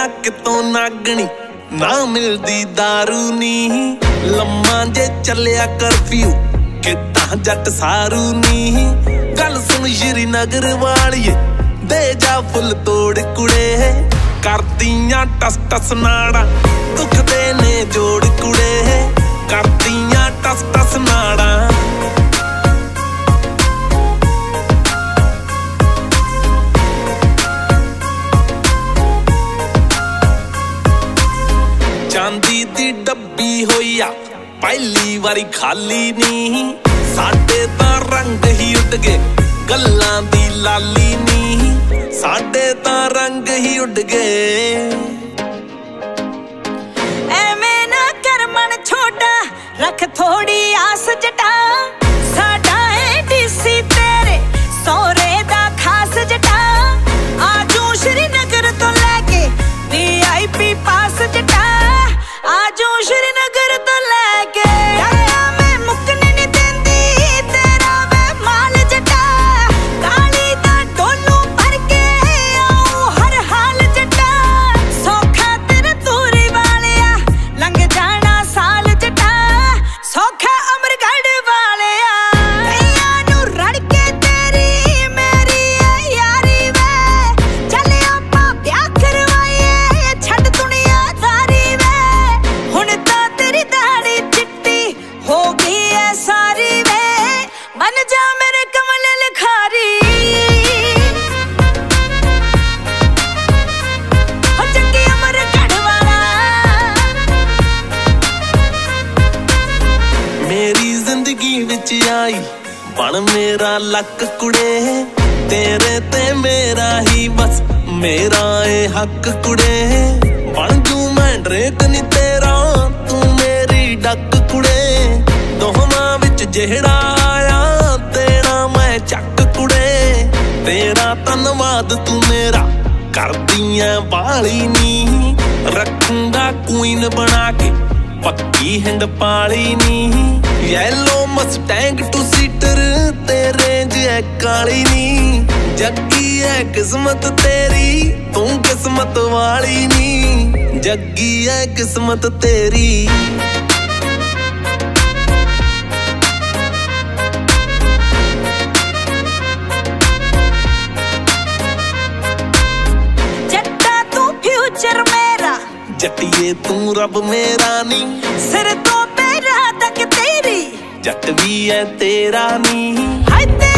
ਕਿਤੋਂ ਨਾਗਣੀ ਨਾ ਮਿਲਦੀ ਦਾਰੂ ਨੀ ਲੰਮਾ ਜੇ ਚੱਲਿਆ ਕਰਫਿਊ ਕਿੱਦਾਂ ਜੱਟ ਸਾਰੂ ਨੀ ਗੱਲ ਸੁਣ ਸ਼੍ਰੀਨਗਰ ਵਾਲੀਏ ਦੇ ਜਾ ਫੁੱਲ ਤੋੜ ਕੁੜੇ ਕਰਦੀਆਂ ਟਸ ਟਸ ਨਾੜਾ ਦੁਖਦੇ ਨੇ ਜੋੜ ਕੁੜੇ ਕਰਦੀਆਂ ਟਸ ਟਸ ਨਾੜਾ ਚਾਂਦੀ ਦੀ ਡੱਬੀ ਹੋਈ ਆ ਪਹਿਲੀ ਵਾਰੀ ਖਾਲੀ ਨੀ ਸਾਡੇ ਤਾਂ ਰੰਗ ਹੀ ਉੱਡ ਗਏ ਗੱਲਾਂ ਦੀ ਲਾਲੀ ਨੀ ਸਾਡੇ ਤਾਂ ਰੰਗ ਹੀ ਉੱਡ ਗਏ ਐਵੇਂ ਨਾ ਕਰ ਮਨ ਛੋਟਾ ਰੱਖ ਥੋੜੀ ਆਸ ਜਟਾ ਸਾਡਾ ਏ ਡੀਸੀ ਤੇਰੇ ਸੋਹਰੇ ਦਾ ਖਾਸ ਜਟਾ ਆਜੂ ਸ਼੍ਰੀਨਗਰ ਤੋਂ ਲੈ ਕੇ VIP ਪਾਸ ਜਟਾ ਆਜੂ ਸ਼੍ਰੀਨਗਰ ਤੋਂ ਲੈ ਕੇ ਮੈਂ ਮੁੱਕਣੇ ਨੀ ਦਿੰਦੀ ਤੇਰਾ ਵੇ ਮਾਲ ਜਟਾ ਕਾਲੀ ਦਾ ਡੋਲੂ ਭਰ ਕੇ ਆਉ ਹਰ ਹਾਲ ਜਟਾ ਸੌਖਾ ਤੇਰੇ ਤੂਰੀ ਵਾਲਿਆ ਲੰਘ ਜਾਣਾ ਸਾਲ ਜਟਾ ਸੌਖਾ ਅਮਰਗੜ੍ਹ ਵਾਲਿਆ ਕਈਆਂ ਨੂੰ ਰੜ ਕੇ ਤੇਰੀ ਮੇਰੀ ਯਾਰੀ ਵੇ ਚੱਲ ਆਪਾਂ ਵਿਆਹ ਕਰਵਾਈਏ ਛੱਡ ਦੁਨੀਆਦਾਰੀ ਵੇ ਹੁਣ ਤਾਂ ਤੇਰੀ ਦਾੜੀ ਚਿੱਟੀ ਹੋ ਗਈ ਐ ਸਾਰੀ ਵੇ ਬਣ ਜਾ ਮੇਰੇ ਕਮਲ ਲਿਖਾਰੀ ਹੋ ਚੱਕੀ ਅਮਰਗੜ੍ਹ ਵਾਲਾ ਮੇਰੀ ਜ਼ਿੰਦਗੀ ਵਿੱਚ ਆਈ ਬਣ ਮੇਰਾ ਲੱਕ ਕੁੜੇ ਤੇਰੇ ਤੇ ਮੇਰਾ ਹੀ ਬਸ ਮੇਰਾ ਏ ਹੱਕ ਕੁੜੇ ਬਣ ਜੂ ਮੈਂ ਡਰੇਕ ਨੀ ਤੇਰਾ ਤੂੰ ਮੇਰੀ ਡੱਕ ਕੁੜੇ ਦੋਹਾਂ ਵਿੱਚ ਜਿਹੜਾ ਆਇਆ ਤੇਰਾ ਮੈਂ ਚੱਕ ਕੁੜੇ ਤੇਰਾ ਧੰਨਵਾਦ ਤੂੰ ਮੇਰਾ ਕਰਦੀਆਂ ਬਾਲੀ ਨੀ ਰੱਖੂੰਗਾ ਕੁਈਨ ਬਣਾ ਕੇ ਪੱਕੀ ਹਿੰਡ ਪਾਲੀ ਨੀ ਯੈਲੋ ਮਸਟੈਂਗ ਟੂ ਸੀਟਰ ਤੇਰੇ ਜੇ ਕਾਲੀ ਨੀ ਜੱਗੀ ਐ ਕਿਸਮਤ ਤੇਰੀ ਤੂੰ ਕਿਸਮਤ ਵਾਲੀ ਨੀ ਜੱਗੀ ਐ ਕਿਸਮਤ ਤੇਰੀ ਜੱਟਾ ਤੂੰ ਫਿਊਚਰ ਮੇਰਾ ਜੱਟੀਏ ਤੂੰ ਰੱਬ ਮੇਰਾ ਨੀ ਸਿਰ ਤੋਂ ਪੈਰਾਂ ਤੱਕ ਤੇਰੀ ਜੱਟ ਵੀ ਐ ਤੇਰਾ ਨੀ ਹਾਏ